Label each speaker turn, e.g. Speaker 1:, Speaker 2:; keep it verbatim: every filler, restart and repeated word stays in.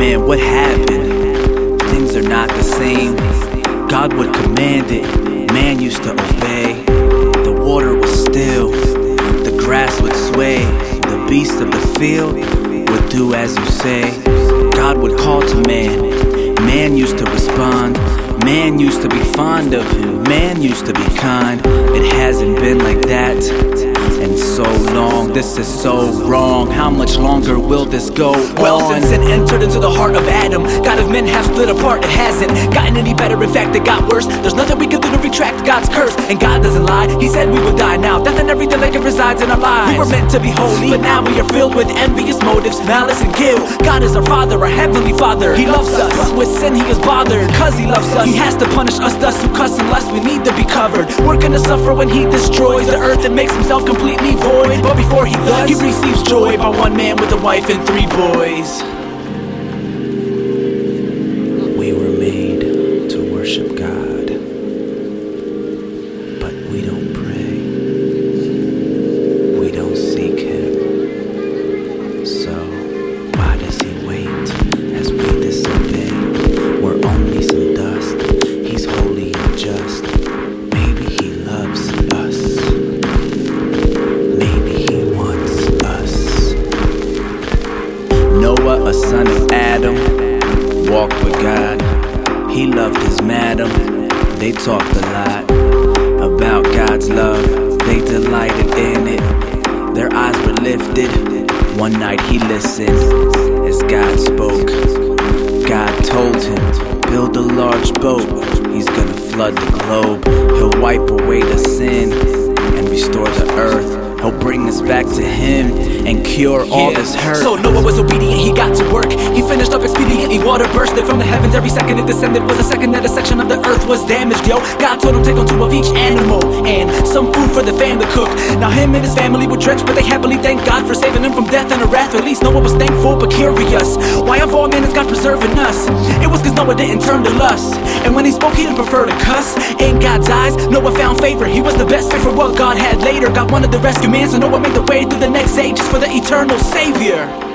Speaker 1: man, what happened? Things are not the same. God would command it, man used to obey. The water was still, the grass would sway. The beasts of the field would do as you say. God would call to man, man used to respond. Man used to be fond of him, man used to be kind. It hasn't been like that in so long. This is so wrong. How much longer will this go on?
Speaker 2: Well, since sin entered into the heart of Adam, God of men have split apart. It hasn't gotten any better, in fact it got worse. There's nothing we can do to retract God's curse, and God doesn't lie. He said we would die now. Death and everything like it resides in our lives. We were meant to be holy, but now we are filled with envious motives, malice and guilt. God is our Father, our Heavenly Father. He loves us, but with sin He is bothered, cause He loves us. He has to punish us, thus who cuss unless we need to be covered. We're gonna suffer when He destroys the earth and makes Himself completely void. But before He does, He receives joy by one man with a wife and three boys.
Speaker 1: We were made to worship God, but we don't pray. We don't seek Him. So why does He wait as we disobey? We're only some dust. He's holy and just. Maybe He loves us. Maybe He wants us. Noah, a son of Adam, walked with God. He loved his madam. They talked a lot about God's love. They delighted in it. Their eyes were lifted. One night he listened as God spoke. God told him, build a large boat. He's gonna flood the globe. He'll wipe away the sin and restore the earth. He'll bring us back to Him and cure all
Speaker 2: Yeah.
Speaker 1: this hurt.
Speaker 2: So Noah was obedient, he got to work. He finished up expediently, water bursted from the heavens. Every second it descended was a second that a section of the earth was damaged, yo. God told him take on two of each animal and some food for the fam to cook. Now him and his family were drenched, but they happily thanked God for saving them from death and a wrath. At least Noah was thankful but curious. Why of all men is God preserving us? It was cause Noah didn't turn to lust, and when he spoke he didn't prefer to cuss. In God's eyes, Noah found favor. He was the best fit for what God had later. God wanted the rescue man, so Noah made the way through the next ages for the eternal Savior.